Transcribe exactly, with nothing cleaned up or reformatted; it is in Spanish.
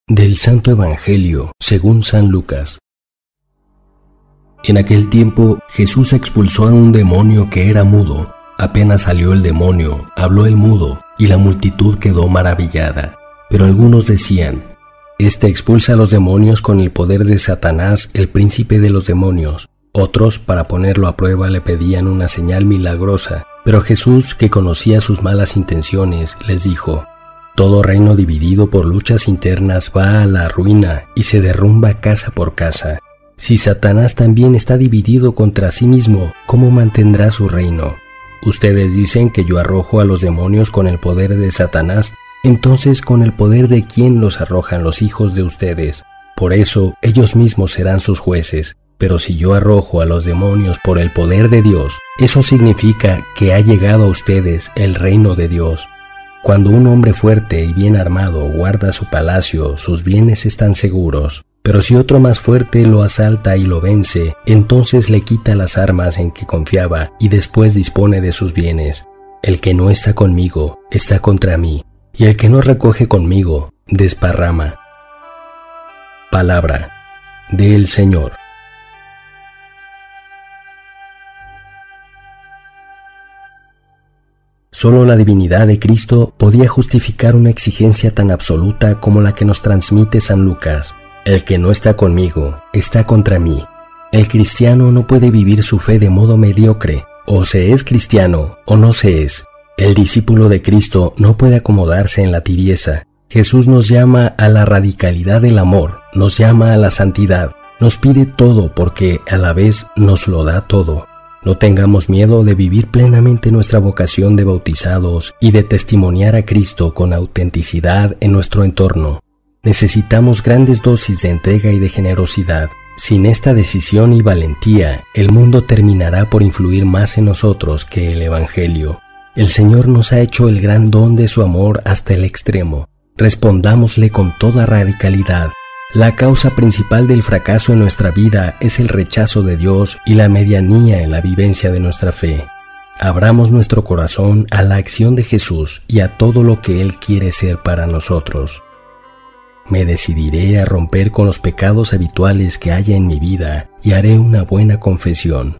Del Santo Evangelio según San Lucas. En aquel tiempo Jesús expulsó a un demonio que era mudo. Apenas salió el demonio, habló el mudo, y la multitud quedó maravillada. Pero algunos decían: Este expulsa a los demonios con el poder de Satanás, el príncipe de los demonios. Otros, para ponerlo a prueba, le pedían una señal milagrosa. Pero Jesús, que conocía sus malas intenciones, les dijo: Todo reino dividido por luchas internas va a la ruina y se derrumba casa por casa. Si Satanás también está dividido contra sí mismo, ¿cómo mantendrá su reino? Ustedes dicen que yo arrojo a los demonios con el poder de Satanás. Entonces, ¿con el poder de quién los arrojan los hijos de ustedes? Por eso, ellos mismos serán sus jueces. Pero si yo arrojo a los demonios por el poder de Dios, eso significa que ha llegado a ustedes el reino de Dios. Cuando un hombre fuerte y bien armado guarda su palacio, sus bienes están seguros. Pero si otro más fuerte lo asalta y lo vence, entonces le quita las armas en que confiaba y después dispone de sus bienes. El que no está conmigo, está contra mí, y el que no recoge conmigo, desparrama. Palabra del Señor. Solo la divinidad de Cristo podía justificar una exigencia tan absoluta como la que nos transmite San Lucas. El que no está conmigo, está contra mí. El cristiano no puede vivir su fe de modo mediocre. O se es cristiano o no se es. El discípulo de Cristo no puede acomodarse en la tibieza. Jesús nos llama a la radicalidad del amor, nos llama a la santidad, nos pide todo porque a la vez nos lo da todo. No tengamos miedo de vivir plenamente nuestra vocación de bautizados y de testimoniar a Cristo con autenticidad en nuestro entorno. Necesitamos grandes dosis de entrega y de generosidad. Sin esta decisión y valentía, el mundo terminará por influir más en nosotros que el Evangelio. El Señor nos ha hecho el gran don de su amor hasta el extremo. Respondámosle con toda radicalidad. La causa principal del fracaso en nuestra vida es el rechazo de Dios y la medianía en la vivencia de nuestra fe. Abramos nuestro corazón a la acción de Jesús y a todo lo que Él quiere ser para nosotros. Me decidiré a romper con los pecados habituales que haya en mi vida y haré una buena confesión.